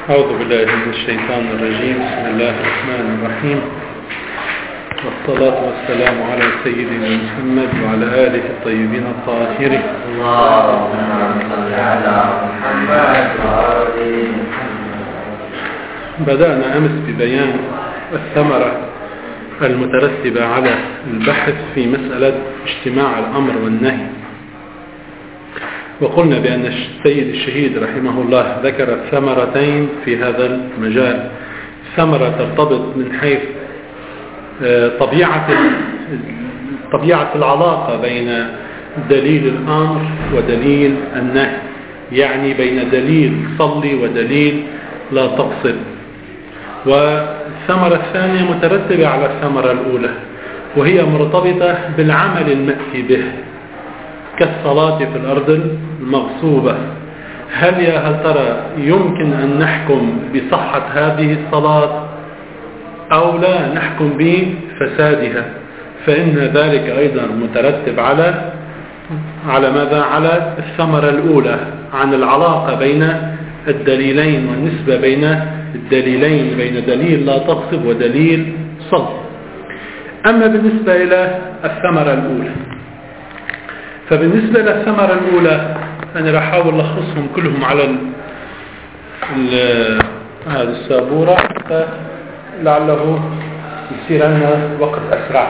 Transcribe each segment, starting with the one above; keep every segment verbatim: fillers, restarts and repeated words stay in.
أعوذ بالله من الشيطان الرجيم. بسم الله الرحمن الرحيم، والصلاة والسلام على سيدنا محمد وعلى آله الطيبين الطاهرين. اللهم صل على محمد وآل محمد. بدأنا أمس ببيان الثمرة المترتبة على البحث في مسألة اجتماع الأمر والنهي، وقلنا بأن السيد الشهيد رحمه الله ذكر ثمرتين في هذا المجال. ثمرة ترتبط من حيث طبيعة طبيعة العلاقة بين دليل الأمر ودليل النهي، يعني بين دليل صلي ودليل لا تقصد. والثمرة الثانية مترتبة على الثمرة الأولى، وهي مرتبطة بالعمل المأتي به كالصلاة في الأرض المغصوبة. هل يا هل ترى يمكن أن نحكم بصحة هذه الصلاة أو لا نحكم بفسادها؟ فإن ذلك أيضا مترتب على على ماذا؟ على الثمرة الأولى، عن العلاقة بين الدليلين والنسبة بين الدليلين، بين دليل لا تغصب ودليل صلب. أما بالنسبة إلى الثمرة الأولى، فبالنسبة للثمرة الأولى أنا راح أحاول ألخصهم كلهم على هذه السابورة لعله يصير لنا وقت أسرع.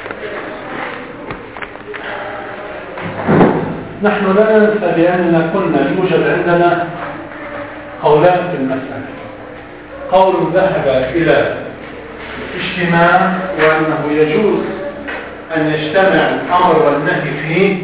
نحن لا ننسى بأننا كنا يوجد عندنا قولان في المسألة. قول ذهب إلى الاجتماع، وأنه يجوز أن يجتمع الأمر والنهي فيه،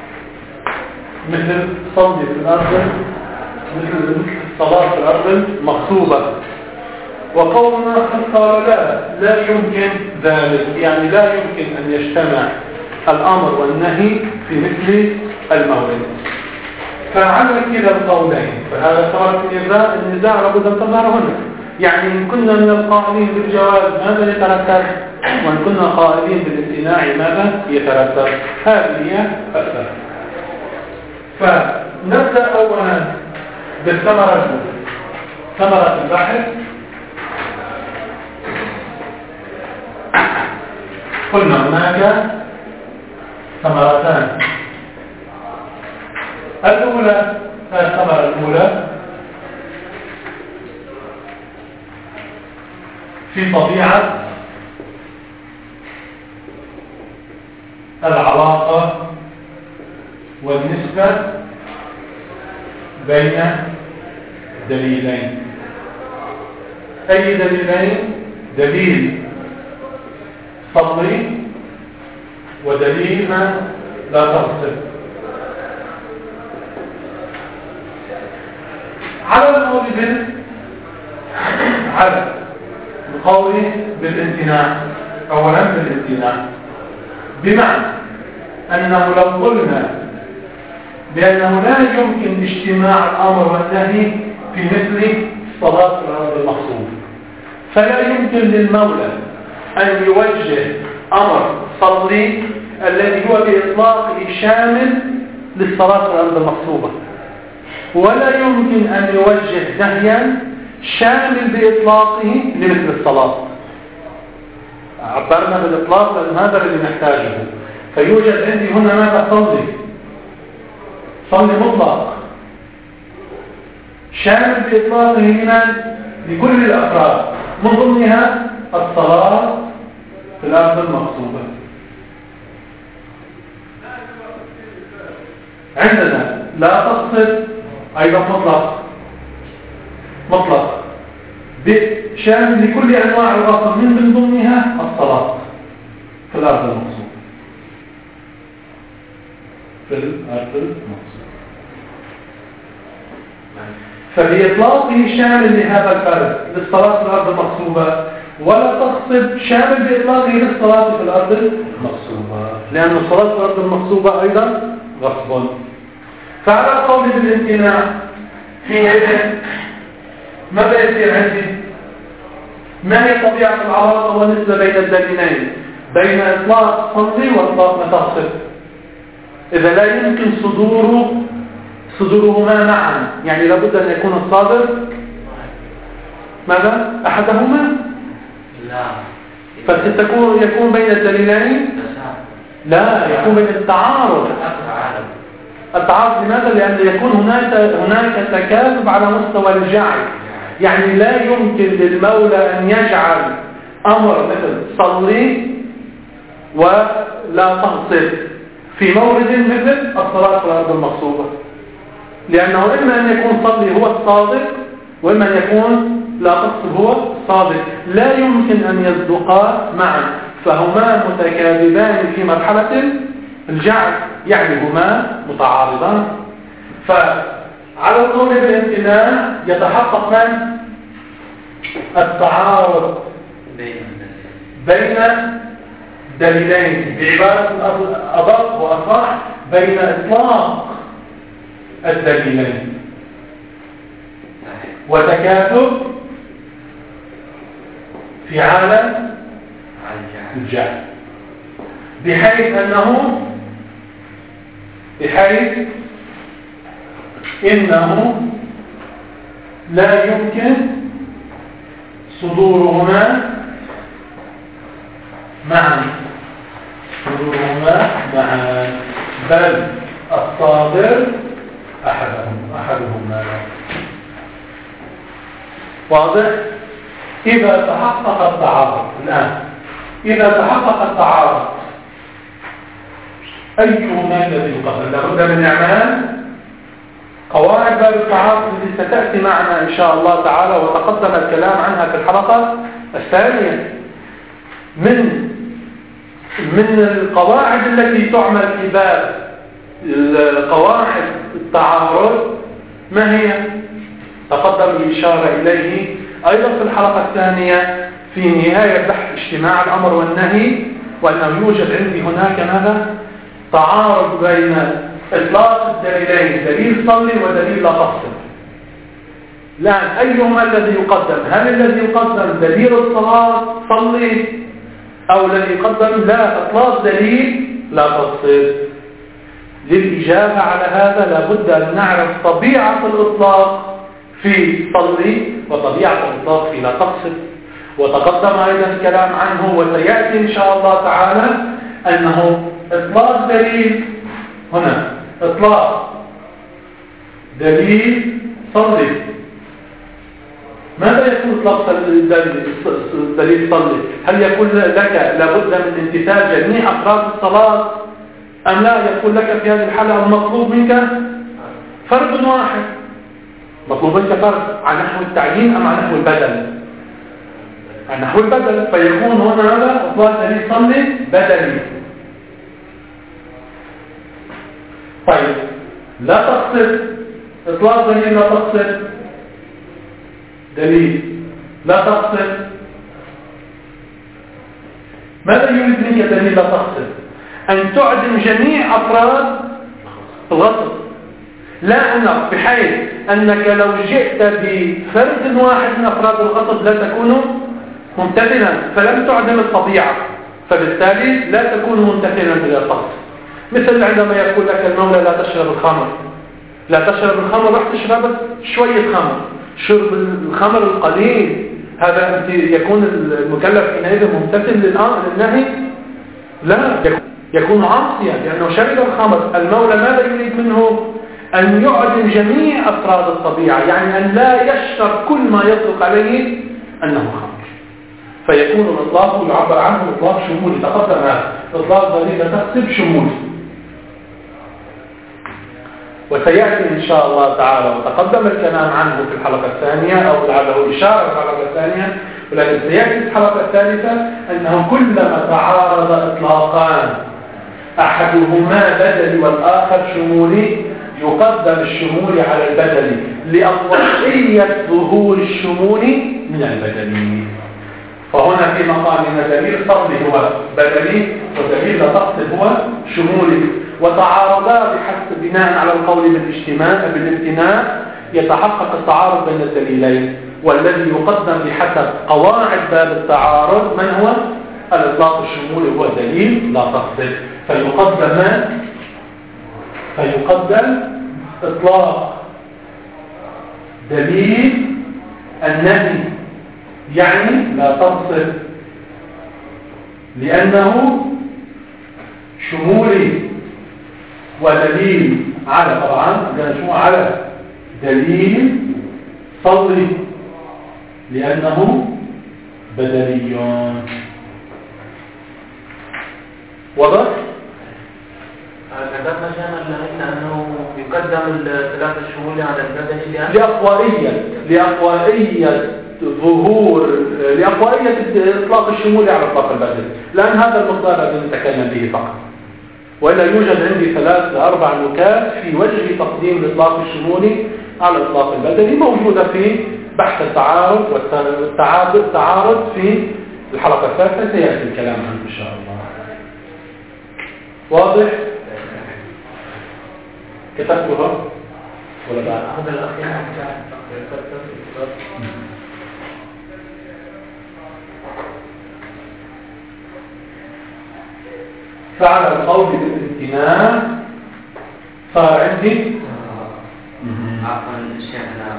مثل صلي في الأرض، مثل الصلاة في الأرض المغصوبة. وقول آخر قال لا لا يمكن ذلك، يعني لا يمكن أن يجتمع الأمر والنهي في مثل المولد. فعلى كلا القولين فهذا صار في النزاع النزاع لابد أن تظهر هنا. يعني إن كنا من القائلين بالجواز ماذا يترتب، وإن كنا قائلين بالامتناع ماذا يترتب. هذه هي الثمرة. فنبدأ أولا بالثمرة الأولى، ثمرة البحث. قلنا هناك ثمرتان. الأولى الثمرة الأولى في طبيعة العلاقة والنسبة بين دليلين. أي دليلين؟ دليل صلي ودليل لا تغصب. على القول بال على القول بالامتناع، أولا بالامتناع، بمعنى أنه لو قلنا بأنه لا يمكن اجتماع الأمر والنهي في مثل الصلاة في الأرض المغصوبة، فلا يمكن للمولى أن يوجه أمر صلي الذي هو بإطلاقه شامل للصلاة في الأرض المغصوبة، ولا يمكن أن يوجه نهيا شامل بإطلاقه لمثل الصلاة. عبرنا بالإطلاق لأن هذا الذي نحتاجه. فيوجد عندي هنا ماذا؟ صلي صلي مطلق شامل بإطلاقه لمن؟ لكل الأفراد، من ضمنها الصلاة في الأرض المغصوبة. عندنا لا تقصد أيضا مطلق مطلق شامل لكل أنواع الغصب، من ضمنها الصلاة في الأرض المغصوبة. في الأرض المغصوبة فبإطلاقه شامل لهذا الفرد للصلاة في الأرض المغصوبة، ولا تقصد شامل بإطلاقه للصلاة في الأرض المغصوبة، لأن الصلاة في الأرض المغصوبة أيضا غصب. فعلى القول بالامتناع حينئذ ماذا يصير عندي؟ ما هي طبيعة العلاقة والنسبة بين الدليلين، بين إطلاق صلي وإطلاق لا تقصد؟ إذا لا يمكن صدوره صدورهما معا، يعني لابد أن يكون الصادر ماذا؟ أحدهما؟ لا. فتكون يكون بين الدليلين؟ لا، يكون بين التعارض. التعارض لماذا؟ لأن يكون هناك هناك تكاذب على مستوى الجعل. يعني لا يمكن للمولى أن يجعل أمر مثل صلي ولا تغصب في مورد مثل الصلاة في الأرض المغصوبة، لأنه إما أن يكون صلي هو الصادق وإما أن يكون لا تغصب هو الصادق، لا يمكن أن يصدقا معا، فهما متكاذبان في مرحلة الجعل، يعني هما متعارضان. فعلى القول بالامتناع يتحقق من التعارض بين دليلين، بعبارة أدق وأصح بين إطلاق الدليلين وتكاثر في عالم الجعل، بحيث أنه بحيث إنه لا يمكن صدورهما معا صدورهما معا، بل الصادر أحدهم أحدهما. واضح؟ إذا تحقق التعارض الآن إذا تحقق التعارض أيهما الذي يقدم؟ لابد من إعمال قواعد باب التعارض التي ستأتي معنا إن شاء الله تعالى، وتقدم الكلام عنها في الحلقة الثانية. من من القواعد التي تعمل في باب قواعد التعارض ما هي؟ تقدم الإشارة إليه أيضا في الحلقة الثانية في نهاية بحث اجتماع الأمر والنهي، وأنه يوجد عندي هناك ماذا؟ تعارض بين إطلاق الدليلين، دليل صلي ودليل لا تفصل. الآن أيهما الذي يقدم؟ هل الذي يقدم دليل الصلاة صلي، أو الذي يقدم لا إطلاق دليل لا تفصل؟ للإجابة على هذا لابد أن نعرف طبيعة الإطلاق في صلي وطبيعة الإطلاق في لا تقصد، وتقدم أيضا الكلام عنه، وسيأتي إن شاء الله تعالى أنه إطلاق دليل هنا إطلاق دليل صلي. ماذا يكون إطلاق دليل صلي؟ هل يكون لك لابد من امتثال جميع أفراد الصلاة، أم لا يقول لك في هذه الحالة المطلوب منك فرد واحد؟ مطلوب منك فرد عن نحو التعيين أم عن نحو البدل؟ عن نحو البدل، فيكون هنا هذا إطلاق دليل صلي بدلي. طيب لا تقصد إطلاق دليل لا تقصد دليل لا تقصد، ماذا يريد منك دليل لا تقصد؟ أن تعدم جميع أفراد الغصب، لا أنه بحيث أنك لو جئت بفرد واحد من أفراد الغصب لا تكون ممتثلا، فلم تعدم الطبيعة، فبالتالي لا تكون ممتثلا بالقصد. مثل عندما يقول لك المولى لا تشرب الخمر، لا تشرب الخمر، راح تشرب شوية خمر، شرب الخمر القليل، هذا يكون المكلف حينئذ ممتثل للأمر للنهي؟ لا، يكون عاصيا لأنه شرب الخمر. المولى ماذا يريد منه؟ أن يعدم جميع أفراد الطبيعة، يعني أن لا يشتر كل ما يطلق عليه أنه خمر، فيكون الإطلاق يعبر عنه إطلاق شمولي. تقدم هذا إطلاق دليل تقصد شمولي، وسيأتي إن شاء الله تعالى وتقدم الكلام عنه في الحلقة الثانية، أو لعله إشارة في الحلقة الثانية، ولكن سيأتي في الحلقة الثالثة أنه كلما تعارض إطلاقان أحدهما بدلي والآخر شمولي يقدم الشمولي على البدلي لأطلقية ظهور الشمولي من البدلي. فهنا في مقامنا دليل صلي هو بدلي ودليل تقصد هو شمولي، وتعارضا بحسب بناء على القول بالاجتماع بالامتناع يتحقق التعارض بين الدليلين، والذي يقدم بحسب قواعد باب التعارض من هو؟ الإطلاق الشمولي هو دليل لا تقصد، فيقدم فيقدم إطلاق دليل النهي يعني لا تنصب، لأنه شمولي ودليل على، طبعا شو على دليل صلي، لأنه بدلي. وضع كتبنا شأن أنه يقدم الثلاثة الشمول على البدني لأقوائية لأقوائية ظهور لأقوائية إطلاق الشمول على إطلاق البدني، لأن هذا المقدار الذي نتكلم به فقط. وإلا يوجد عندي ثلاث لأربع نكات في وجه تقديم الإطلاق الشمولي على الإطلاق البدني، موجودة في بحث التعارض والتعارض التعارض في الحلقة الثالثة، سيأتي الكلام عنه إن شاء الله. واضح؟ كتبتها ولا بعد؟ هذا الأخير فعلى القول بالامتناع صار عندي عفوا شيخنا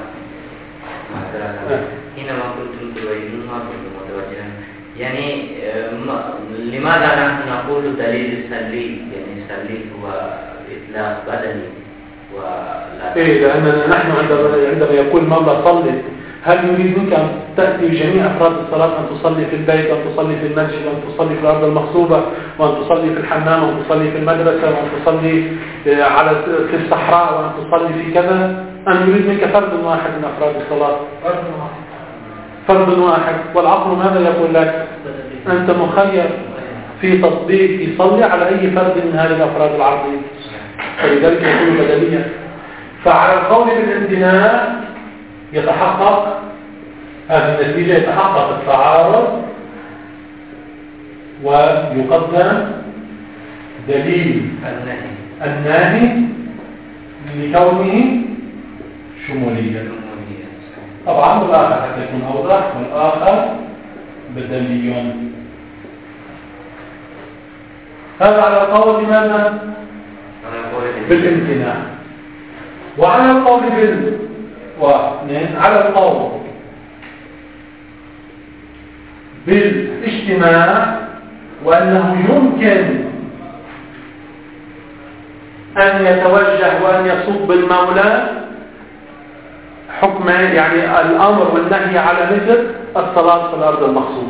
حينما قلتم تبينون ما كنتم متوجها، يعني لماذا نحن نقول دليل السلي، يعني السلي هو إطلاق بدني ولا إيه؟ لأننا نحن عندما عندما يقول مولا صلي، هل يريد منك أن تأتي جميع أفراد الصلاة، أن تصلي في البيت، أن تصلي في المسجد، أن تصلي في الأرض المغصوبة، وأن تصلي في الحمام، وأن تصلي في المدرسة، وأن تصلي على في الصحراء، وأن تصلي في كذا؟ أن يريد منك فرد واحد من أفراد الصلاة، فرد واحد. والعقل ماذا يقول لك؟ أنت مخير في تطبيق يصلي على أي فرد من هذه الأفراد العرضية، فلذلك يكون بدليا. فعلى القول بالامتناع يتحقق هذه النتيجة، يتحقق التعارض ويقدم دليل الناهي لكونه شموليا. طبعا الآخر حتى يكون أوضح، والآخر بدلي. هذا على القول بماذا؟ بالامتناع. وعلى القول بال واثنين على القول بالاجتماع، وأنه يمكن أن يتوجه وأن يصب المولى حكم، يعني الأمر والنهي على مثل الصلاة في الأرض المغصوبة.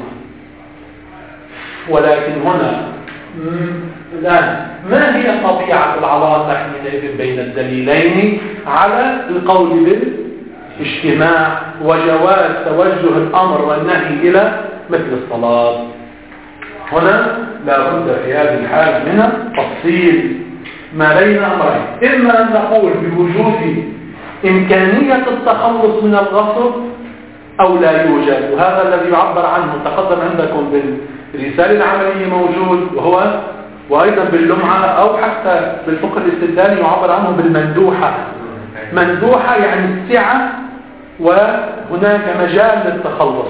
ولكن هنا الآن ما هي طبيعة العلاقة حينئذ بين الدليلين على القول بالاجتماع وجواز توجه الأمر والنهي إلى مثل الصلاة؟ هنا لا بد في هذه الحالة من تفصيل ما بين أمرين، إما أن نقول بوجود إمكانية التخلص من الغصب أو لا يوجد، وهذا الذي يعبر عنه تقدم عندكم بالرسالة العملية موجود، وهو وأيضا باللمعة أو حتى بالفقه الاستدلالي يعبر عنه بالمندوحة. مندوحة يعني السعة وهناك مجال للتخلص.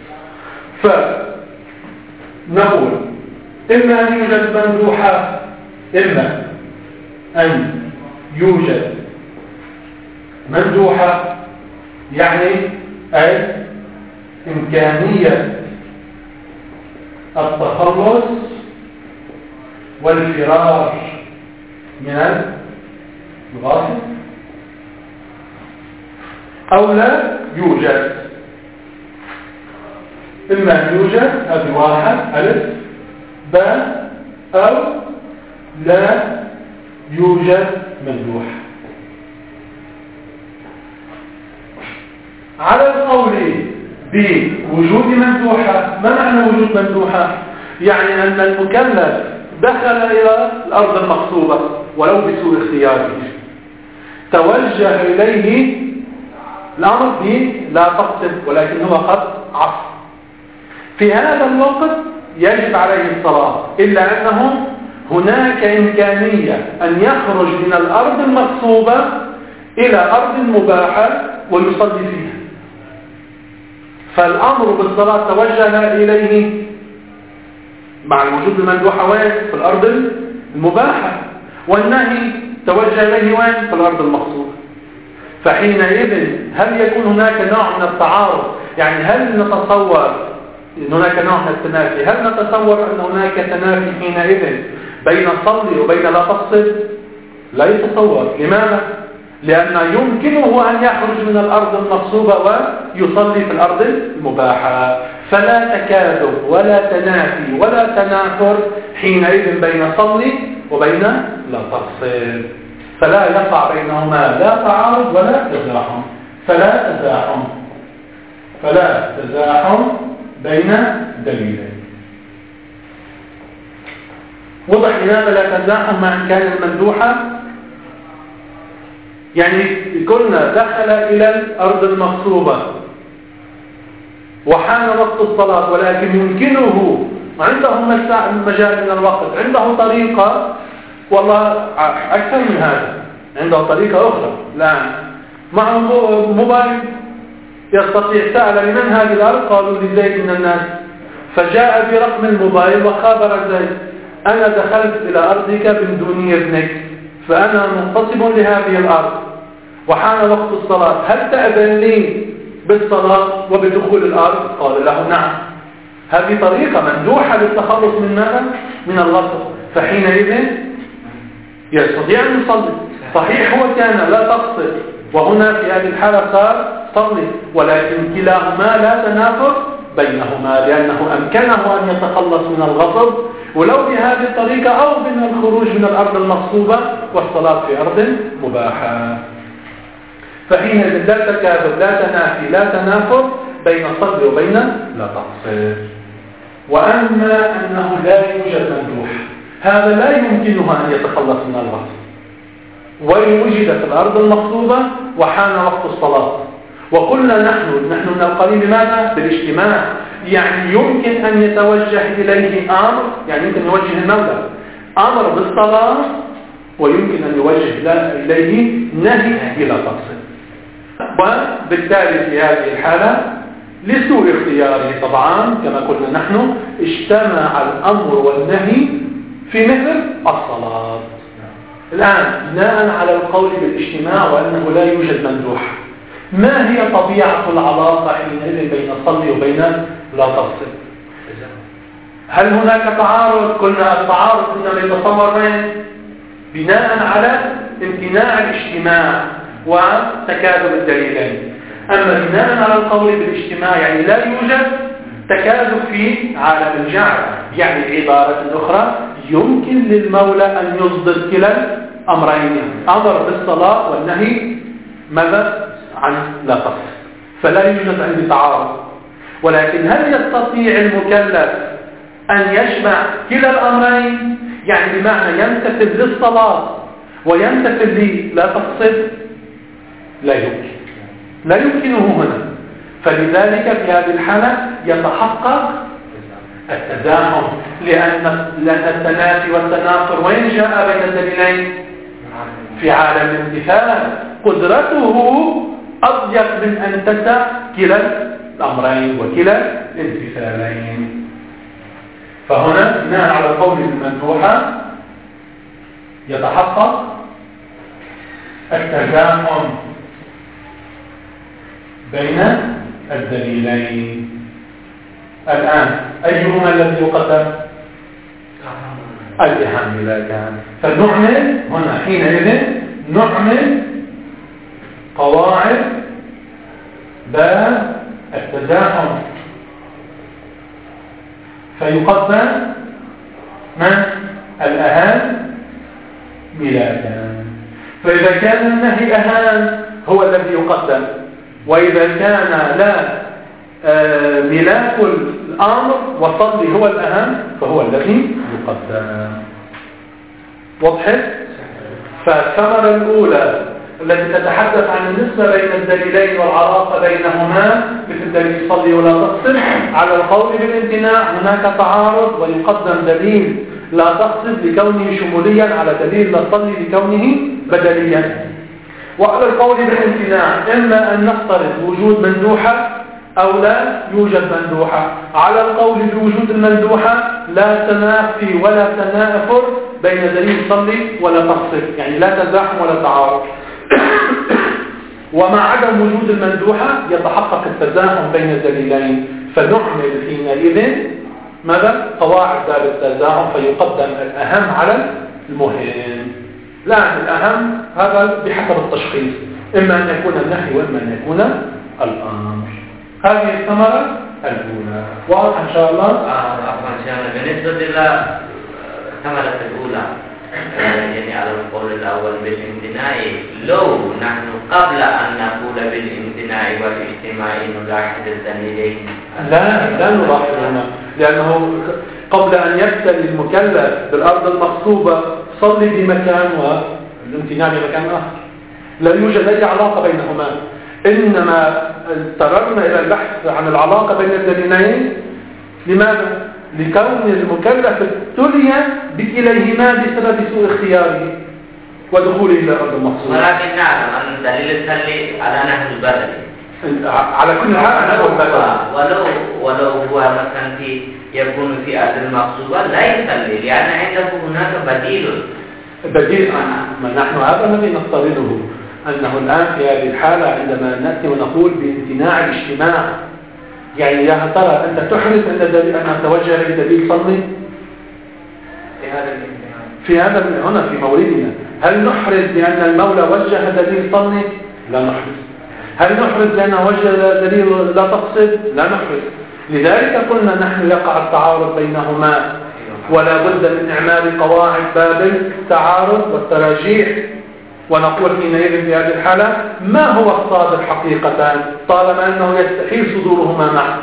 فنقول إما أن يوجد مندوحة، إما أن يوجد مندوحة، يعني أي إمكانية التخلص والفرار من الغاصب، أو لا يوجد. إما أن يوجد هذه واحد ألف باء، أو لا يوجد مندوح. على القول بوجود مندوحة، ما معنى وجود مندوحة؟ يعني أن المكلف دخل إلى الأرض المغصوبة ولو بسوء اختياره، توجه إليه الأمر به لا تقصد، ولكن هو قد عصى. في هذا الوقت يجب عليه الصلاة، إلا أنه هناك إمكانية أن يخرج من الأرض المغصوبة إلى أرض مباحة ويصلي فيها، فالأمر بالصلاة توجه إليه مع الوجود المندوحة وين؟ في الأرض المباحة، والنهي توجه إليه وين؟ في الأرض المغصوبة. فحينئذ هل يكون هناك نوع من التعارض؟ يعني هل نتصور أن هناك نوع من التنافي؟ هل نتصور أن هناك تنافي حينئذ بين صلي وبين لا تقصد؟ لا يتصور. لماذا؟ لأن يمكنه أن يخرج من الأرض المغصوبة ويصلي في الأرض المباحة، فلا تكاذب ولا تنافي ولا تنافر حينئذ بين صلي وبين لا تقصد، فلا يقع بينهما لا تعارض ولا تزاحم، فلا تزاحم فلا تزاحم بين دليلين. وضح لماذا لا تزاحم مع إن كان المندوحة؟ يعني كنا دخل إلى الأرض المغصوبة وحان وقت الصلاة، ولكن يمكنه عنده مجال من الوقت، عنده طريقة، والله أكثر من هذا، عنده طريقة أخرى الآن معه موبايل يستطيع. سأل لمن هذه الأرض؟ قالوا لزيد من الناس، فجاء برقم الموبايل وخابر زيد: أنا دخلت إلى أرضك من دون إذنك، فأنا منتصب لهذه الأرض وحان وقت الصلاة، هل تأذن لي بالصلاة وبدخول الأرض؟ قال له نعم. هذه طريقة مندوحة للتخلص من ماذا؟ من الغصب. فحينئذ يستطيع أن يصلي. صحيح هو كان لا تقصد، وهنا في هذه الحالة صار صلي، ولكن كلاهما لا تنافر بينهما، لأنه أمكنه أن يتخلص من الغصب ولو بهذه الطريقة أو من الخروج من الأرض المغصوبة والصلاة في أرض مباحة. فحينئذ لا تكاذب لا تنافي لا تنافر بين الصلي وبين لا تقصد. وأما أنه لا يوجد مندوح، هذا لا يمكنه أن يتخلص من الغصب، وإن وجد في الأرض المغصوبة وحان وقت الصلاة، وقلنا نحن نحن من القليل ماذا؟ بالاجتماع، يعني يمكن أن يتوجه إليه أمر، يعني يمكن يوجه المولى أمر بالصلاة، ويمكن أن يوجه إليه نهي إلى تقصد. وبالتالي في هذه الحالة لسوء اختياره طبعا كما قلنا نحن اجتمع الأمر والنهي في مثل الصلاة. الآن بناء على القول بالاجتماع وأنه لا يوجد مندوح، ما هي طبيعة العلاقة حينئذ بين الصلي وبين لا تقصد؟ هل هناك تعارض؟ قلنا التعارض إنما يتصور من؟ بناء على امتناع الاجتماع وتكاذب الدليلين. أما بناء على القول بالاجتماع يعني لا يوجد تكاذب في عالم الجعل، يعني بعبارة أخرى يمكن للمولى أن يصدر كلا أمرين، أمر بالصلاة والنهي ماذا؟ عن لا تقصد، فلا يوجد عندي تعارض. ولكن هل يستطيع المكلف أن يجمع كلا الأمرين؟ يعني بمعنى يمتثل للصلاة ويمتثل لي لا تقصد؟ لا يمكن، لا يمكنه هنا. فلذلك في هذه الحالة يتحقق التزاحم، لأن لأن التنافي والتناقر وين جاء بين الدليلين؟ في عالم الامتثال، قدرته أضيق من أن تسع كلا الأمرين وكلا الامتثالين. فهنا بناء على قول المندوحة يتحقق التزاحم بين الدليلين. الآن أيهما الذي يقدم؟ الإهام إذا كان، فنعمل هنا حينئذ نعمل قواعد باب التزاحم، فيقدم من؟ الأهام ملاكا. فإذا كان النهي أهام هو الذي يقدم، وإذا كان لا ملاك الأمر وصلي هو الأهم فهو الذي يقدم. وضحت؟ فالثمرة الأولى التي تتحدث عن النسبة بين الدليلين والعلاقة بينهما مثل دليل صلي ولا تقصد، على القول بالامتناع هناك تعارض ويقدم دليل لا تقصد لكونه شموليا على دليل لا صلي لكونه بدليا. وعلى القول بالامتناع إما أن نفترض وجود مندوحة أو لا يوجد مندوحة. على القول بوجود المندوحة لا تنافي ولا تنافر بين دليل صلي ولا تقصد، يعني لا تزاحم ولا تعارض. ومع عدم وجود المندوحة يتحقق التزاحم بين الدليلين، فنعمل حينئذ ماذا؟ قواعد باب التزاحم، فيقدم الأهم على المهم. لا الأهم هذا بحسب التشخيص، إما أن يكون النهي وإما أن يكون الأمر. هذه الثمرة الأولى. واضح إن شاء الله؟ عفوا إن شاء الله. بالنسبة للثمرة الأولى يعني على القول الأول بالامتناع، لو نحن قبل أن نقول بالامتناع والاجتماع نلاحظ الدليلين. لا لا نلاحظ هنا، لأنه قبل أن يبتلي المكلف بالأرض المغصوبة صلي بمكان والامتناع بمكان آخر، لا يوجد أي علاقة بينهما، إنما اضطررنا إلى البحث عن العلاقة بين الدليلين. لماذا؟ لكون المكلف ابتلي بكليهما بسبب سوء اختياره ودخوله إلى الأرض المغصوبة. ولكن نعلم أن الدليل التالي على نحو البدل على كل حال نحو البدل، ولو ولو هو مثلا في يكون في أرض المغصوبة لا يصلي، لأن عنده هناك بديل. بديل ما نحن هذا الذي نفترضه، أنه الآن في هذه الحالة عندما نأتي ونقول بامتناع الاجتماع، يعني يا ترى أنت تحرز أن دليل أن توجه لدليل صلي في هذا الامتناع في هذا هنا في موردنا. هل نحرز لأن المولى وجه دليل صلي؟ لا نحرز. هل نحرز لأنه وجه دليل لا تقصد؟ لا نحرز. لذلك قلنا نحن يقع التعارض بينهما، ولا بد من إعمال قواعد باب التعارض والتراجيح، ونقول حينئذ في هذه الحالة ما هو الصادر حقيقة طالما أنه يستحيل صدورهما معا.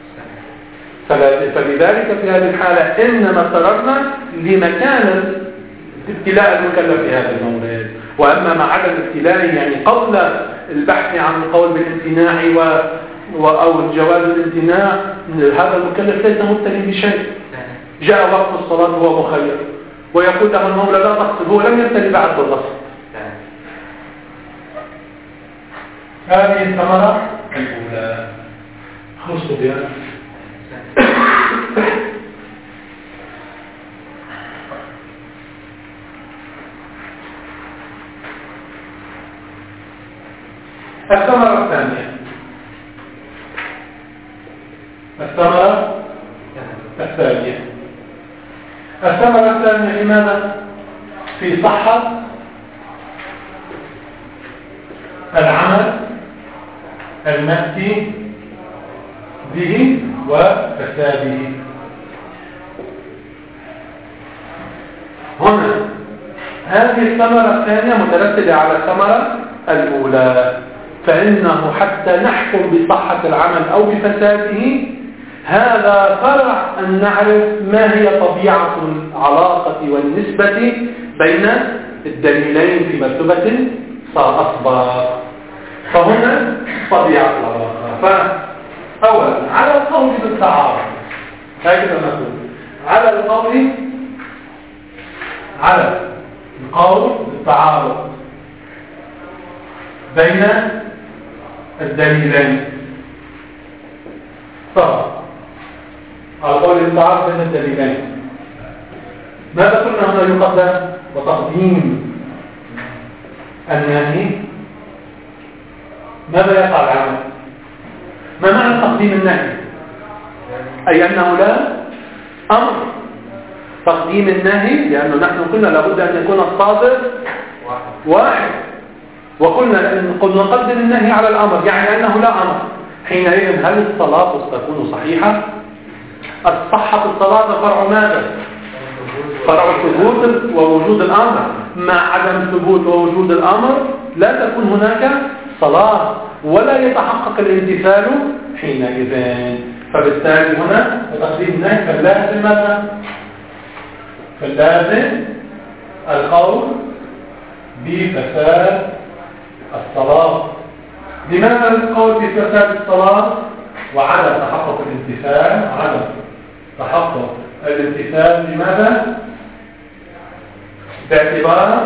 فلذلك في هذه الحالة إنما اضطررنا لمكان ابتلاء المكلف في هذا المورد. وأما مع عدم الابتلاء يعني قبل البحث عن القول بالامتناع و... و... أو جواز الامتناع، هذا المكلف ليس مبتلي بشيء. جاء وقت الصلاة وهو مخير ويقول له المولى لا تقصد، هو لم يبتلي بعد بالغصب. هذه الثمرة الأولى. خلصوا بها. الثمرة الثانية، الثمرة الثانية الثمرة الثانية لماذا؟ في صحة العمل المأتي به وفساده. هنا هذه الثمرة الثانية مترتبة على الثمرة الأولى، فإنه حتى نحكم بصحة العمل أو بفساده هذا فرع أن نعرف ما هي طبيعة العلاقة والنسبة بين الدليلين في مرتبة أصبر. فهنا طبيعة العلاقة. فأولا على القول بالتعارض، هكذا نقول على القول على القول بالتعارض بين الدليلين. طبعا على القول بالتعارض بين الدليلين ماذا قلنا هنا يقدم؟ وتقديم النهي. ماذا يقع العمل؟ ما معنى تقديم النهي؟ أي أنه لا أمر. تقديم النهي لأنه نحن قلنا لابد أن يكون الصادر واحد، وقلنا أن قلنا نقدم النهي على الأمر يعني أنه لا أمر. حينئذ هل الصلاة تكون صحيحة؟ الصحة الصلاة فرع ماذا؟ فرع الثبوت ووجود الأمر. مع عدم ثبوت ووجود الأمر لا تكون هناك صلاة ولا يتحقق الامتثال حينئذ. فبالتالي هنا تقديم النهي فاللازم ماذا؟ فاللازم القول بفساد الصلاة. لماذا القول بفساد الصلاة وعدم تحقق الامتثال؟ عدم تحقق الامتثال لماذا؟ باعتبار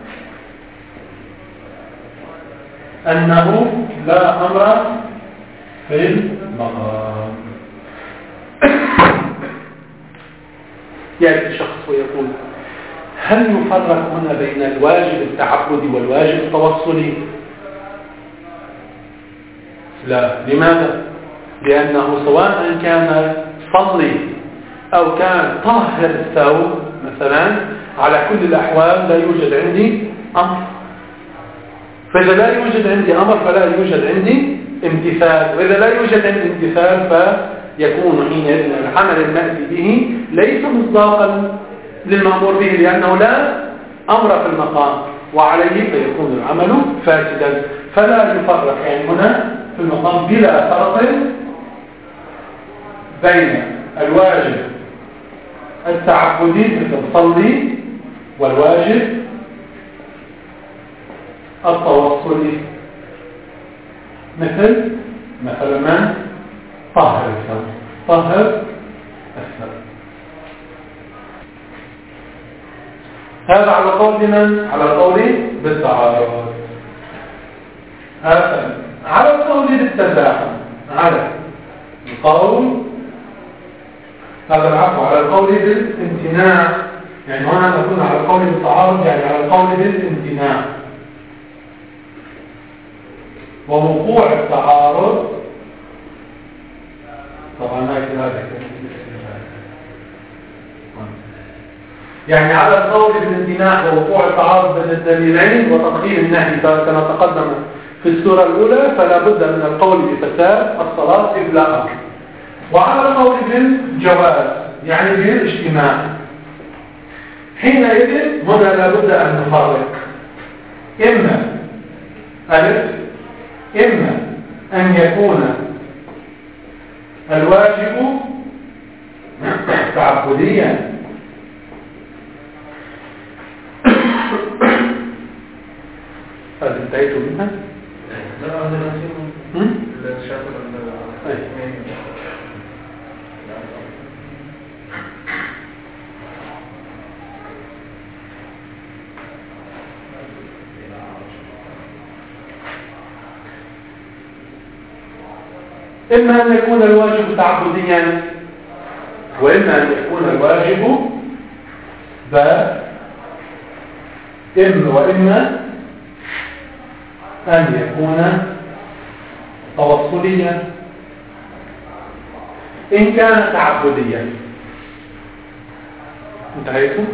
أنه لا أمر في المقام. يأتي شخص ويقول هل يفرق هنا بين الواجب التعبدي والواجب التوصلي؟ لا. لماذا؟ لأنه سواء كان صلي أو كان طهر الثوب مثلا، على كل الأحوال لا يوجد عندي أمر. فإذا لا يوجد عندي أمر فلا يوجد عندي امتثال، وإذا لا يوجد عندي امتثال فيكون حينئذ العمل المأتي به ليس مصداقا للمأمور به، لأنه لا أمر في المقام وعليه فيكون العمل فاسدا. فلا يفرق يعني هنا في المقام بلا فرق بين الواجب التعبدي مثل تصلي والواجب التوصلي مثل مثلا من طهر الثوب طهر الثوب. هذا على قول من؟ على القول بالتعارض. هذا على القول بالتزاحم، على القول هذا العفو على القول بالامتناع، يعني هنا نكون على القول بالتعارض يعني على القول بالامتناع. ووقوع التعارض طبعا هذا يعني على القول بالامتناع ووقوع التعارض بين الدليلين وتطهير النهي كما تقدم في السورة الأولى، فلا بد من القول بفساد الصلاة إذ لا أمر. وعلى القول بالجواز يعني بالاجتماع، حينئذ هنا لا بد أن نفرق إما ألف إما أن يكون الواجب تعبديا هل انتهيتوا منها؟ لا هذا لازم الشاطر إما أن يكون الواجب تعبديا وإما أن يكون الواجب باء إما وإما أن يكون توصليا. إن كان تعبديا انتهيتم؟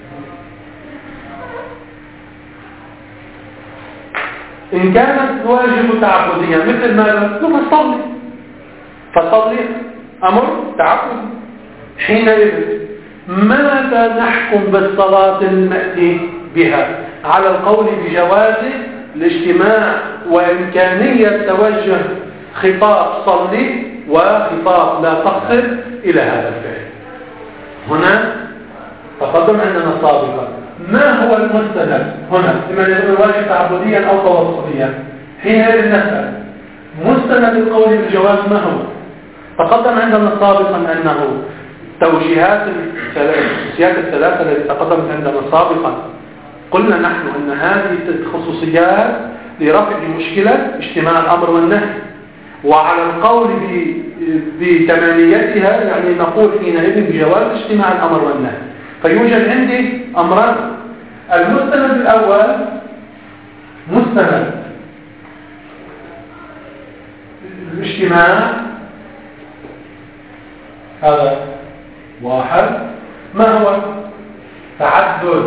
إن كان الواجب تعبديا مثل ماذا؟ ثم صلي، فصلي أمر تعبد. حينئذ ماذا نحكم بالصلاة المأتي بها؟ على القول بجواز الاجتماع وإمكانية توجه خطاب صلي وخطاب لا تقصر إلى هذا الفعل. هنا تقدم عندنا سابقا ما هو المستند هنا؟ إما يكون الواجب تعبديا أو توصليا. حينئذ نسأل مستند القول بالجواز ما هو؟ تقدم عندنا سابقا أنه توجيهات الخصوصيات الثلاثة التي تقدمت عندنا سابقا قلنا نحن أن هذه الخصوصيات لرفع مشكلة اجتماع الأمر والنهي، وعلى القول بتماميتها يعني نقول حينئذ بجواز اجتماع الأمر والنهي. فيوجد عندي أمران. المستند الأول مستند الاجتماع، هذا واحد. ما هو؟ تعدد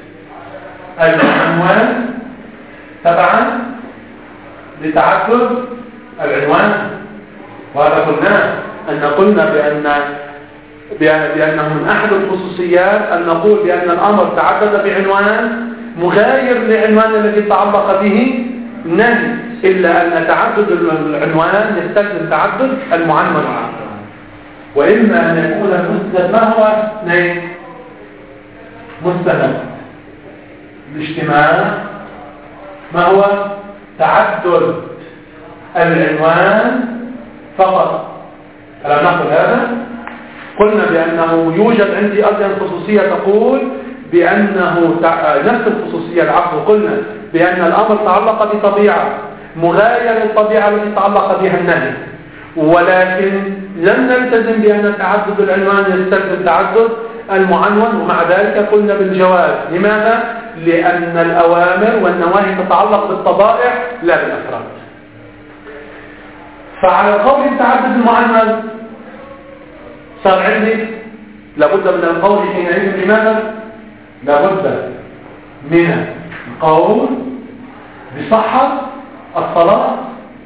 العنوان تبعا لتعدد العنوان، وهذا قلنا أن قلنا بأن بأنه من أحد الخصوصيات أن نقول بأن الأمر تعدد بعنوان مغاير لعنوان الذي تعلق به النهي، إلا أن تعدد العنوان يستلزم تعدد المعنون. وإما أن يكون المستند ما هو؟ اثنين مستند الاجتماع ما هو؟ تعدد العنوان فقط. ألا نقول هذا؟ قلنا بأنه يوجد عندي أيضا خصوصية تقول بأنه نفس الخصوصية العفو، قلنا بأن الأمر تعلق بطبيعة مغاير للطبيعة التي تعلق بها النهي، ولكن لم نلتزم بأن تعدد العنوان يستلزم تعدد المعنون، ومع ذلك قلنا بالجواز. لماذا؟ لأن الأوامر والنواهي تتعلق بالطبائع لا بالأفراد. فعلى قول التعدد المعنون صار عندي لابد من القول حينئذ لماذا؟ لابد من القول بصحة الصلاة.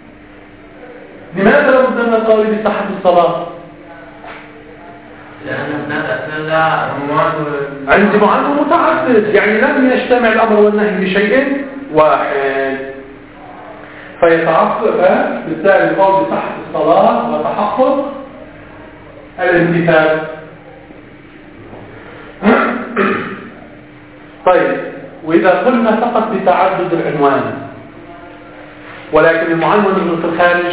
لماذا لابد من القول بصحة الصلاة؟ لأن هناك أسئلة عندي معنون متعدد، يعني لم يجتمع الأمر والنهي بشيء واحد، فيتعقب بالتالي القول بصحة الصلاة وتحقق الامتثال. طيب، وإذا قلنا فقط بتعدد العنوان ولكن المعنون في الخارج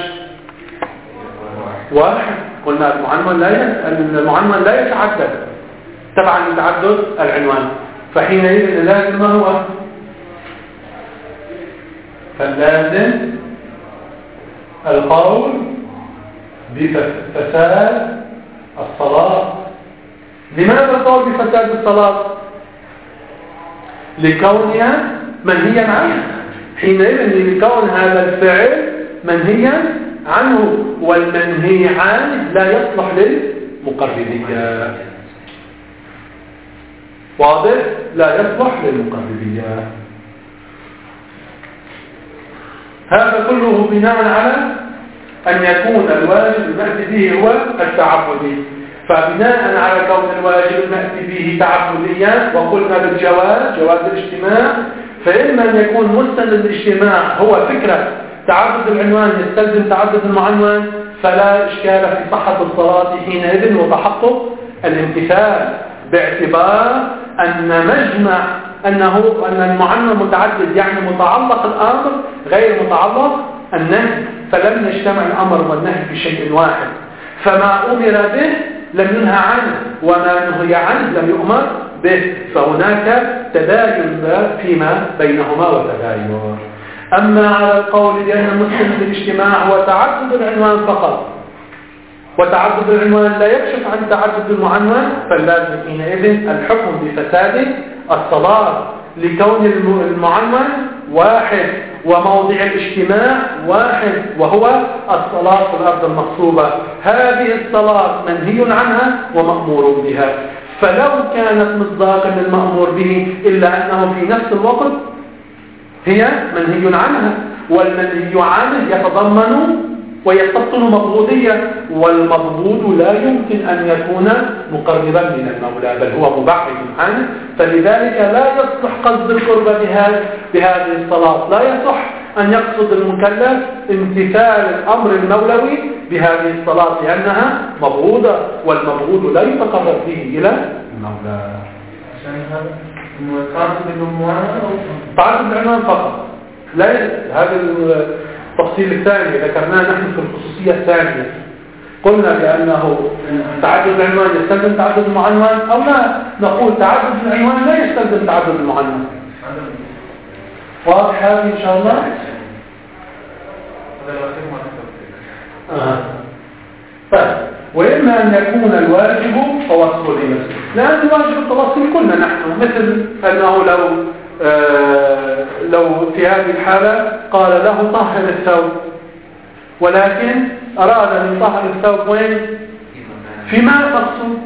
واحد، قلنا المعنون لا المعنون لا يتعدد تبعا لتعدد العنوان، فحينئذ لازم ما هو؟ فلازم القول بفساد الصلاة. لماذا القول بفساد الصلاة؟ لكونها منهيا عنه، حينئذ لكون هذا الفعل منهيا عنه، والمنهي عنه لا يصلح للمقربية. واضح؟ لا يصلح للمقربية. هذا كله بناء على أن يكون الواجب المأتي به هو التعبدي. فبناء على كون الواجب المأتي به تعبديا وقلنا بالجواز جواز الاجتماع، فإما أن يكون مستند الاجتماع هو فكرة تعدد العنوان يستلزم تعدد المعنون، فلا إشكال في صحة الصلاة حينئذ وتحقق الامتثال، باعتبار أن مجمع أنه أن المعنون متعدد يعني متعلق الأمر غير متعلق النهي، فلم يجتمع الأمر والنهي بشيء واحد، فما أمر به لم ينهى عنه وما نهي عنه لم يؤمر به، فهناك تباين فيما بينهما وتباين. أما على القول بأن المسلم بالاجتماع هو تعدد العنوان فقط، وتعدد العنوان لا يكشف عن تعدد المعنون، فلازم حينئذ الحكم بفساد الصلاة لكون المعنون واحد وموضع الاجتماع واحد، وهو الصلاة في الأرض المغصوبة. هذه الصلاة منهي عنها ومأمور بها، فلو كانت مصداقا للمأمور به إلا أنه في نفس الوقت هي منهي عنها، والمنهي عنه يتضمن ويستبطن مبغوضية، والمبغوض لا يمكن أن يكون مقربا من المولى بل هو مبعد عنه، فلذلك لا يصلح قصد القرب بهذه الصلاة، لا يصح أن يقصد المكلف امتثال الأمر المولوي بهذه الصلاة لأنها مبغوضة، والمبغوض لا يتقرب به إلى المولى. عشان هذا تعدد العنوان تعدد العنوان فقط، لا هذا التفصيل الثاني ذكرناه نحن في الخصوصية الثانية، قلنا بأنه تعدد العنوان يستلزم تعدد المعنون أو لا، نقول تعدد العنوان لا يستلزم تعدد المعنون. واضح هذه إن شاء الله؟ آه. طيب، وإما أن يكون الواجب توصلي، لأن الواجب التوصلي قلنا نحن مثل أنه لو آه لو في هذه الحالة قال له طهر الثوب، ولكن أراد أن يطهر الثوب وين؟ في ماء مقصود،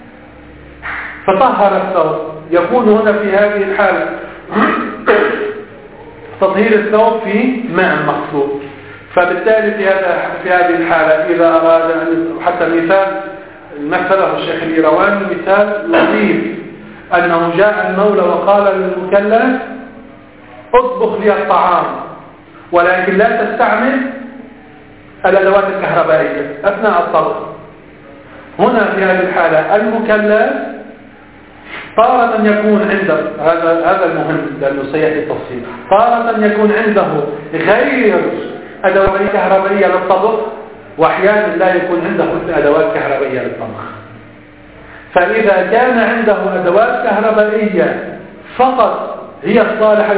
فطهر الثوب، يكون هنا في هذه الحالة تطهير الثوب في ماء مقصود. فبالتالي في هذا في هذه الحالة إذا أراد أن حتى مثال مثله الشيخ الإيرواني مثال لطيف، أنه جاء المولى وقال للمكلف اطبخ لي الطعام ولكن لا تستعمل الأدوات الكهربائية أثناء الطبخ. هنا في هذه الحالة المكلف طارة يكون عنده هذا هذا المهم لأنه سيأتي التفصيل، طارة يكون عنده غير أدوات كهربائية للطبخ، وأحيانا لا يكون عنده أدوات كهربائية للطبخ. فإذا كان عنده أدوات كهربائية فقط هي الصالحة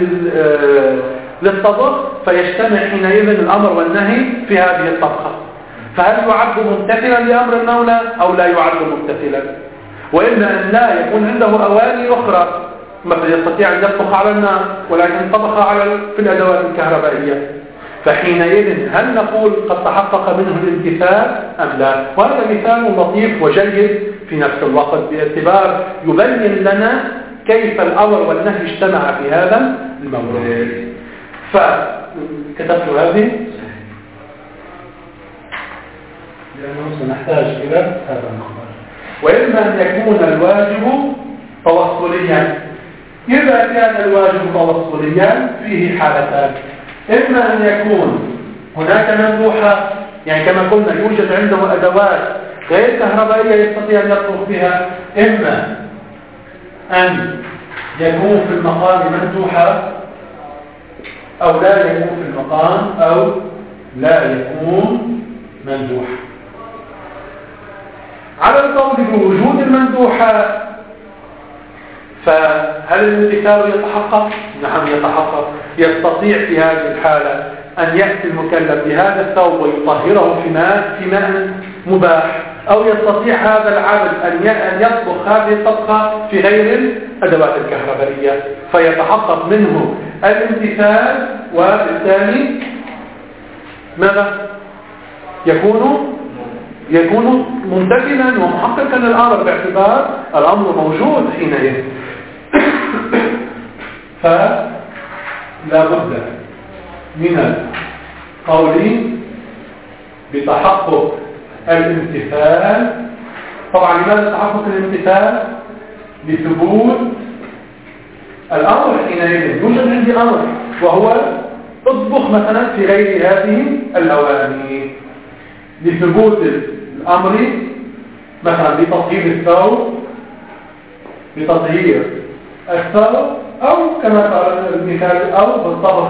للطبخ فيجتمع حينئذ الأمر والنهي في هذه الطبخة، فهل يعد ممتثلا لأمر المولى أو لا يعد ممتثلا؟ وإلا أن لا يكون عنده أواني أخرى مثلا يستطيع أن يطبخ على النار ولكن طبخ على في الأدوات الكهربائية، فحينئذ هل نقول قد تحقق منه الامتثال أم لا؟ وهذا مثال لطيف وجيد في نفس الوقت باعتبار يبين لنا كيف الأمر والنهي اجتمع في هذا المورد. فكتبت هذه لأنه سنحتاج إلى هذا المخرج. وإما أن يكون الواجب توصليا. إذا كان الواجب توصليا فيه حالتان، إما أن يكون هناك مندوحة، يعني كما قلنا يوجد عنده أدوات غير كهربائية يستطيع أن يطبخ بها، إما أن يكون في المقام مندوحة أو لا يكون في المقام أو لا يكون مندوحة. على القول بوجود المندوحة فهل الامتثال يتحقق؟ نعم يتحقق. يستطيع في هذه الحالة أن يأتي المكلف بهذا الثوب ويطهره في ماء في ماء مباح، أو يستطيع هذا العبد أن يطبخ هذه الطبخة في غير الأدوات الكهربائية، فيتحقق منه الامتثال، وبالتالي ماذا؟ يكون يكون ممتثلا ومحققا للأمر باعتبار الأمر موجود حينئذ. فلا بد من القول بتحقق الامتثال. طبعا لماذا تحقق الامتثال؟ لثبوت الأمر حينئذ. يوجد عندي أمر وهو اطبخ مثلا في غير هذه الأواني، لثبوت الأمر مثلا بتطهير الثوب بتطهير الثوب أو كما قال المثال أو بالطبخ.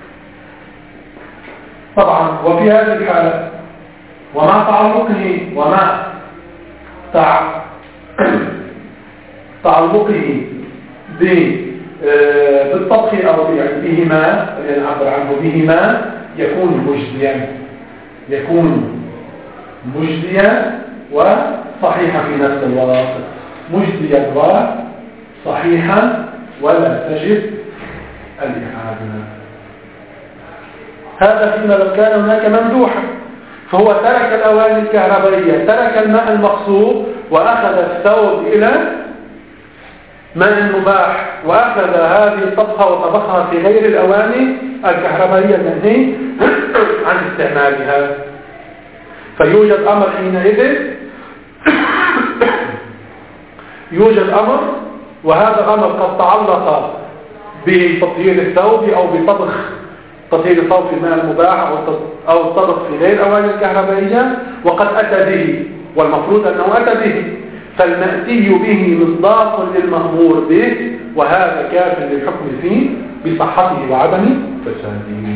طبعا وفي هذه الحالة ومع تعلقه ومع تع... تعلقه بالطبخ أو يعني بهما، الذي نعبر عنه بهما، يكون مجديا يكون مجديا وصحيحا في نفس الوقت، مجديا وصحيحا ولا تجب الإعادة. هذا فيما لو كان هناك ممدوحا، فهو ترك الأواني الكهربائية، ترك الماء المغصوب وأخذ الثوب إلى ماء مباح، وأخذ هذه الطبخة وطبخها في غير الأواني الكهربائية المنهي عن استعمالها. فيوجد أمر حينئذ يوجد أمر، وهذا الأمر قد تعلق بتطهير الثوب أو بطبخ تطهير الثوب في الماء المباح أو الطبخ في غير الأواني الكهربائية، وقد أتى به، والمفروض أنه أتى به، فالمأتي به مصداق للمأمور به، وهذا كاف للحكم فيه بصحته وعدم فساده.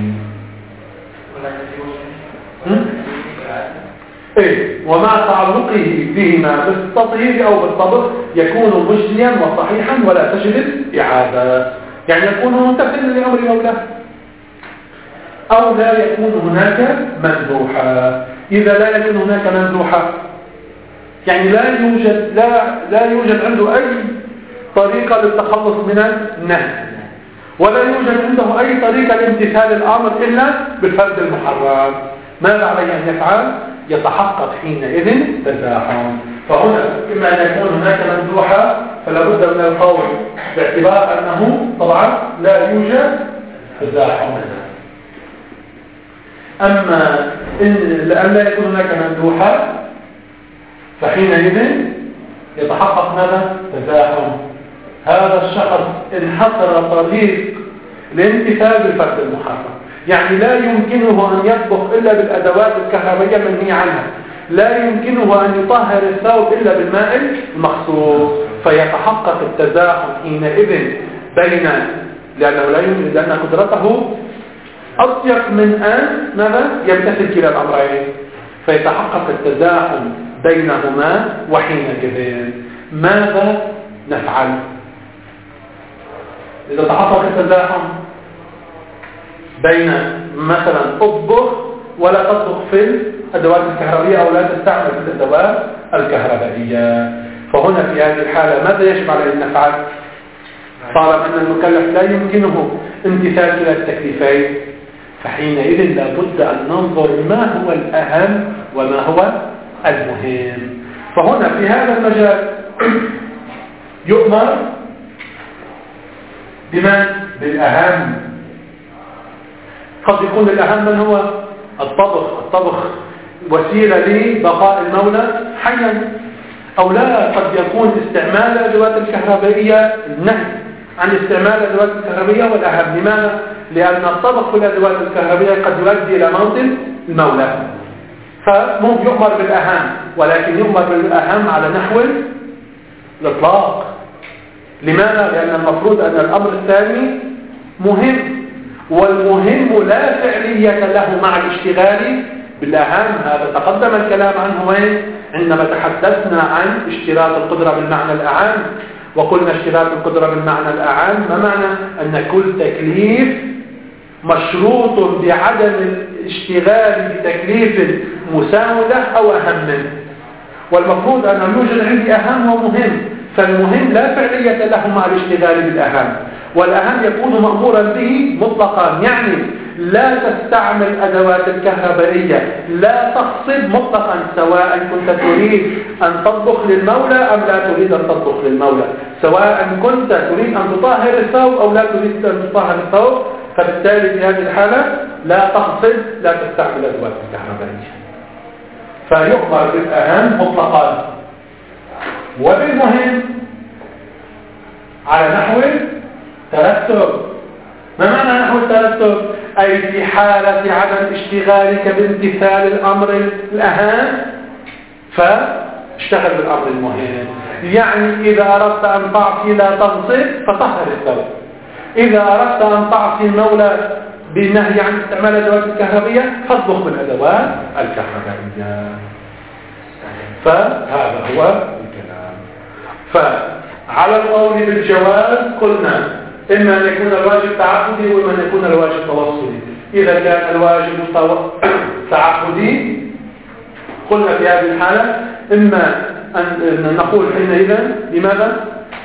إيه؟ ومع تعلقه بهما بالتطهير أو بالطبخ يكون مجديا وصحيحا ولا تجب الإعادة، يعني يكون ممتثلا لأمر مولاه، أو لا يكون هناك مندوحة. إذا لا يكون هناك مندوحة يعني لا يوجد لا لا يوجد عنده أي طريقة للتخلص من النهي، ولا يوجد عنده أي طريقة لامتثال الأمر إلا بالفرد المحرم، ماذا عليه أن يفعل؟ يتحقق حينئذ تزاحم. فهنا إما أن يكون هناك مندوحة فلا بد من القول باعتبار أنه طبعا لا يوجد تزاحم. أما إن لأن لا يكون هناك مندوحة فحينئذ يتحقق ماذا؟ تزاحم. هذا الشخص انحصر طريق الامتثال بالفرد المحرم، يعني لا يمكنه أن يطبخ إلا بالأدوات الكهربائية المنهي عنها، لا يمكنه أن يطهر الثوب إلا بالماء المخصوص، فيتحقق التزاحم حينئذ بين لأنه لا يمكن لأن قدرته أضيق من أن ماذا؟ يمتثل كلا الأمرين، فيتحقق التزاحم بينهما. وحينئذ ماذا نفعل؟ إذا تحقق التزاحم بين مثلا اطبخ ولا تطبخ في الأدوات الكهربائية أو لا تستعمل في الأدوات الكهربائية، فهنا في هذه الحالة ماذا يجب عليه أن نفعل؟ طالما أن المكلف لا يمكنه امتثال كلا التكليفين فحينئذ لابد أن ننظر ما هو الأهم وما هو المهم. فهنا في هذا المجال يؤمر بما بالأهم. قد يكون الأهم من هو الطبخ الطبخ وسيلة لبقاء المولى حيا، أو لا قد يكون استعمال الأدوات الكهربائية النهي عن استعمال الأدوات الكهربائية والأهم. لماذا؟ لأن الطبخ في الأدوات الكهربائية قد يؤدي إلى موت المولى، فمو يؤمر بالأهم، ولكن يؤمر بالأهم على نحو الإطلاق. لماذا؟ لأن المفروض أن الأمر الثاني مهم، والمهم لا فعلية له مع الاشتغال بالأهم. هذا تقدم الكلام عنه وين؟ عندما تحدثنا عن اشتراط القدرة بالمعنى الأعام، وقلنا اشتراط القدرة بالمعنى الأعام ما معنى؟ أن كل تكليف مشروط بعدم الاشتغال بتكليف مساوي له أو أهم منه، والمفروض أن يوجد عندي أهم ومهم، فالمهم لا فعلية له مع الاشتغال بالأهم، والأهم يكون مأمورا به مطلقا. يعني لا تستعمل أدوات الكهربائية، لا تخصب مطلقا، سواء كنت تريد أن تطبخ للمولى أم لا تريد أن تطبخ للمولى، سواء كنت تريد أن تطهر الثوب أو لا تريد أن تطهر الثوب، فبالتالي في هذه الحالة لا تخصب، لا تستعمل أدوات الكهربائية. فيؤمر بالأهم مطلقا وبالمهم على نحو ترتب. ما معنى نحو الترتب؟ أي في حالة عدم اشتغالك بامتثال الأمر الأهم فاشتغل بالأمر المهم. يعني إذا أردت أن تعصي لا تغصب فطهر الثوب، إذا أردت أن تعصي المولى بالنهي عن استعمال الأدوات الكهربائية فاطبخ بالأدوات الكهربائية. فهذا هو الكلام. فعلى القول بالجواز قلنا إما أن يكون الواجب تعبدي وإما أن يكون الواجب توصلي. إذا كان الواجب تعبدي قلنا في هذه الحالة إما أن نقول حينئذ لماذا؟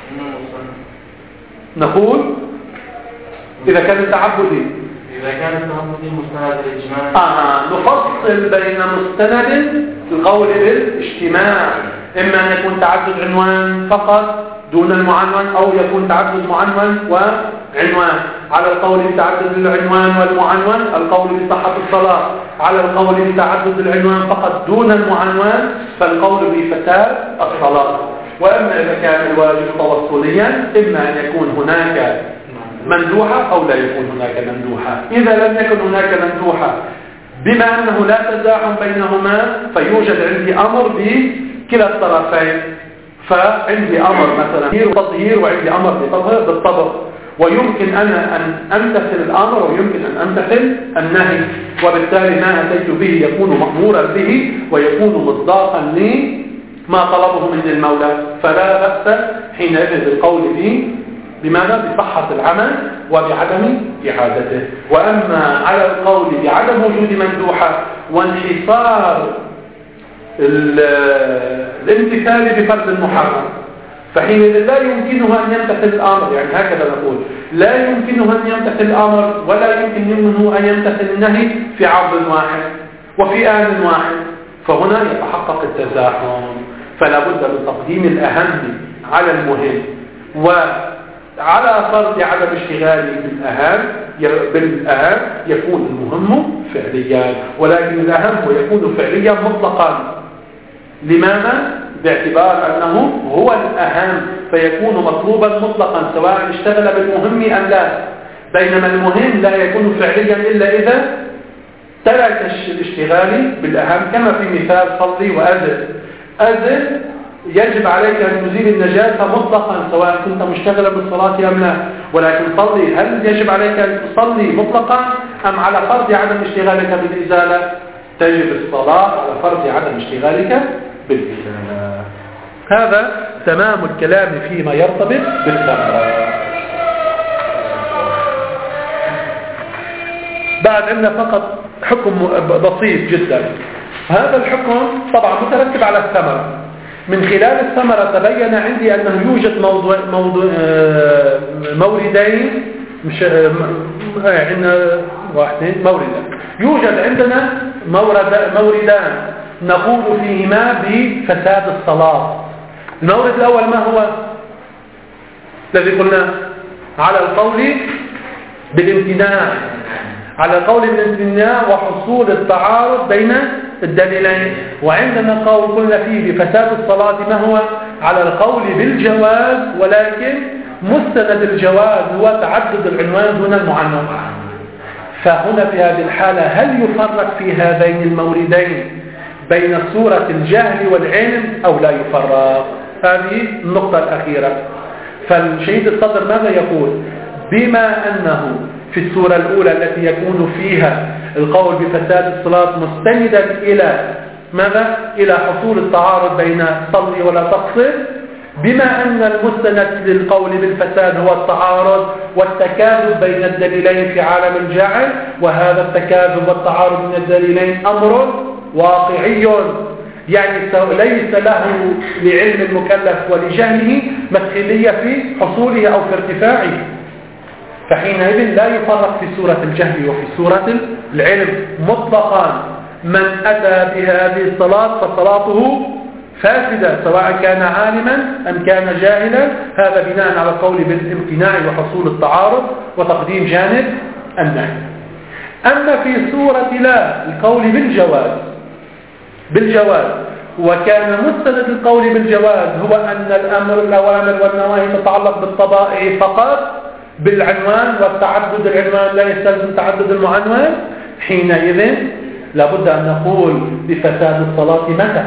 نقول إذا كان تعبدي إذا كان تعبدي مستند الإجماع آه نفصل بين مستند القول بالاجتماع، إما أن يكون تعدد عنوان فقط دون المعنون، أو يكون تعدد معنون وعنوان. على القول بتعدد العنوان والمعنون القول بصحة الصلاة، على القول بتعدد العنوان فقط دون المعنون فالقول بفساد الصلاة. وأما إذا كان الواجب توصليا إما أن يكون هناك مندوحة أو لا يكون هناك مندوحة. إذا لم يكن هناك مندوحة بما أنه لا تزاحم بينهما فيوجد عندي أمر بكلا الطرفين، فعندي أمر مثلا بالتطهير وعندي أمر بالطبخ، ويمكن أنا أن أمتثل الأمر ويمكن أن أمتثل النهي، وبالتالي ما أتيت به يكون مأمورا به ويكون مصداقا لي ما طلبه من المولى، فلا بأس حينئذ بالقول به بماذا؟ بصحة العمل وبعدم إعادته. وأما على القول بعدم وجود مندوحة وانحصار الامتثال بفرض المحرم فحينئذ لا يمكنه أن يمتثل الأمر، يعني هكذا نقول لا يمكنه أن يمتثل الأمر ولا يمكنه أن يمتثل النهي في عرض واحد وفي آن واحد، فهنا يتحقق التزاحم. فلا بد من تقديم الأهم على المهم، وعلى فرض عدم اشتغالي بالأهم بالأهم يكون المهم فعليا، ولكن الأهم يكون فعليا مطلقا. لماذا؟ باعتبار أنه هو الأهم فيكون مطلوبا مطلقا سواء اشتغل بالمهم أم لا، بينما المهم لا يكون فعليا إلا إذا ترك الاشتغال بالأهم، كما في مثال صلي وأذن. أذن يجب عليك أن تزيل النجاسة مطلقا سواء كنت مشتغلا بالصلاة أم لا، ولكن صلي هل يجب عليك أن تصلي مطلقا أم على فرض عدم اشتغالك بالإزالة؟ تجب الصلاة على فرض عدم اشتغالك بالإزالة. هذا تمام الكلام فيما يرتبط بالثمرة. بعد عندنا فقط حكم بسيط جدا. هذا الحكم طبعا مترتب على الثمرة. من خلال الثمرة تبين عندي أنه يوجد موضوع موضوع موردين مش عندنا واحد موردان. يوجد عندنا مورد موردان نقول فيهما بفساد الصلاة. المورد الأول ما هو الذي قلنا على القول بالامتناع، على القول بالامتناع وحصول التعارض بين الدليلين. وعندنا قول قلنا فيه بفساد الصلاة ما هو على القول بالجواز، ولكن مستند الجواز هو تعدد العنوان دون المعنون. فهنا في هذه الحالة هل يفرق في هذين الموردين بين صورة الجهل والعلم أو لا يفرق؟ هذه النقطة الأخيرة. فالشهيد الصدر ماذا يقول؟ بما أنه في الصورة الأولى التي يكون فيها القول بفساد الصلاة مستندا إلى ماذا؟ إلى حصول التعارض بين صلي ولا تقصر، بما أن المستند للقول بالفساد هو التعارض والتكاذب بين الدليلين في عالم الجعل، وهذا التكاذب والتعارض بين الدليلين أمر واقعي، يعني ليس له لعلم المكلف ولجهله مدخلية في حصوله أو في ارتفاعه. فحينئذ لا يفرق في سورة الجهل وفي سورة العلم مطلقا. من أتى بهذه الصلاة فصلاته فاسدة سواء كان عالما أم كان جاهلا، هذا بناء على القول بالامتناع وحصول التعارض وتقديم جانب النهي. أما في سورة لا القول بالجواز بالجواز وكان مستند القول بالجواز هو أن الأمر الأوامر والنواهي تتعلق بالطبائع فقط بالعنوان، والتعدد العنوان لا يستلزم تعدد المعنون، حينئذ لابد أن نقول بفساد الصلاة متى؟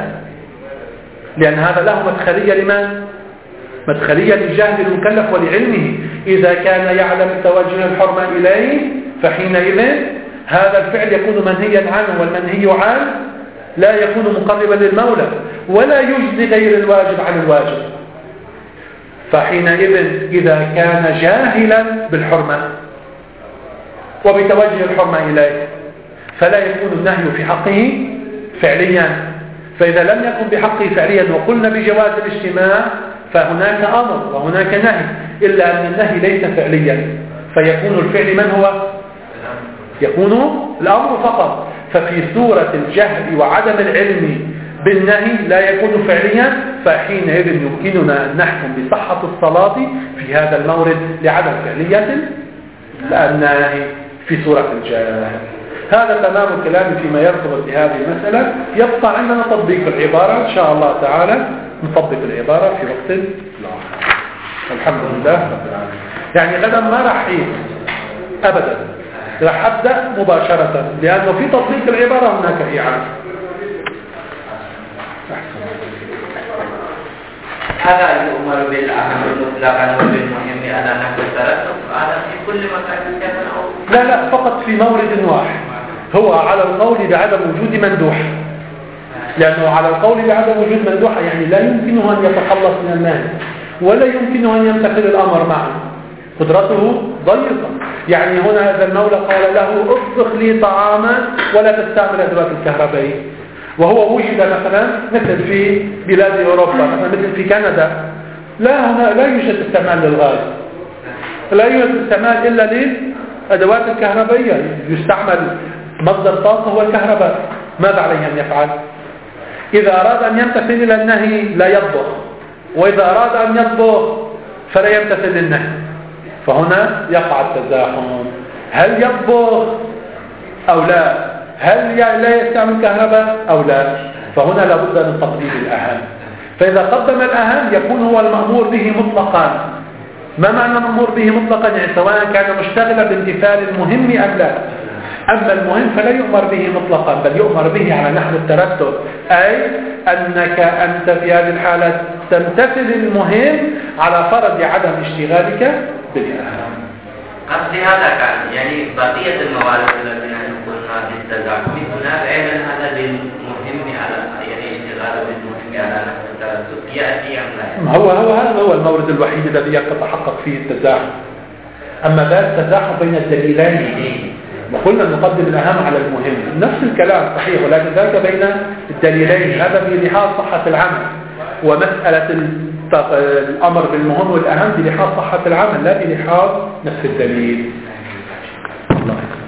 لأن هذا له مدخلية لمن؟ مدخلية لجهل المكلف ولعلمه. إذا كان يعلم توجه الحرمة إليه فحينئذ هذا الفعل يكون منهيا عنه، والمنهي عنه لا يكون مقربا للمولى ولا يجزي غير الواجب عن الواجب. فحينئذ إذا كان جاهلا بالحرمة وبتوجه الحرمة إليه فلا يكون النهي في حقه فعليا. فإذا لم يكن بحقه فعليا وقلنا بجواز الاجتماع فهناك أمر وهناك نهي، إلا أن النهي ليس فعليا، فيكون الفعل من هو؟ يكون الأمر فقط. ففي سورة الجهل وعدم العلم بالنهي لا يكون فعليا، فحينئذ يمكننا أن نحكم بصحة الصلاة في هذا المورد لعدم فعلية النهي في سورة الجهل. هذا تمام الكلام فيما يرتبط بهذه المسألة. يبقى عندنا تطبيق العبارة إن شاء الله تعالى، نطبق العبارة في وقت آخر. الحمد لله رب العالمين. يعني غدا ما راح أبدا، راح أبدأ مباشرة، لأنه في تطبيق العبارة هناك إعادة. هذا الأمر بالأهم مطلقا وبالمهم على نحو الترتب هذا في كل مكان كان أو لا لا فقط في مورد واحد، هو على القول بعدم وجود مندوح. لأنه على القول بعدم وجود مندوح يعني لا يمكنه أن يتخلص من النهي ولا يمكنه أن يمتثل الأمر معه، قدرته ضيقة. يعني هنا هذا المولى قال له اطبخ لي طعاما ولا تستعمل أدوات الكهربائية، وهو وجد مثلا مثل في بلاد أوروبا، مثلا مثل في كندا لا هنا لا يوجد استعمال للغاز، لا يوجد استعمال إلا للأدوات الكهربائية، يستعمل مصدر طاقة هو الكهرباء. ماذا عليه أن يفعل؟ إذا أراد أن يمتثل إلى النهي لا يطبخ، وإذا أراد أن يطبخ فلا يمتثل للنهي، فهنا يقع التزاحم. هل يطبخ أو لا؟ هل لا يستعمل كهرباء أو لا؟ فهنا لابد من تقديم الأهم. فإذا قدم الأهم يكون هو المأمور به مطلقا. ما معنى مأمور به مطلقا؟ يعني سواء كان مشتغلا بامتثال المهم أم لا. أما المهم فلا يؤمر به مطلقا، بل يؤمر به على نحو الترتب، أي أنك أنت في هذه الحالة تمتثل المهم على فرض عدم اشتغالك بالأهم. قصدي هذا كان يعني بقية الموارد التي نحن قلنا بالتزاحم هناك أيضا هذا للمهم على يعني اشتغال بالمهم على نحو الترتب يأتي أم لا؟ هو هو هذا هو المورد الوحيد الذي يتحقق فيه التزاحم. أما ذا التزاحم بين الدليلين وقلنا نقدم الأهم على المهم، نفس الكلام صحيح، ولكن ذلك بين الدليلين، هذا بلحاظ صحة العمل، ومسألة الأمر بالمهم والأهم بلحاظ صحة العمل لا بلحاظ نفس الدليل. الله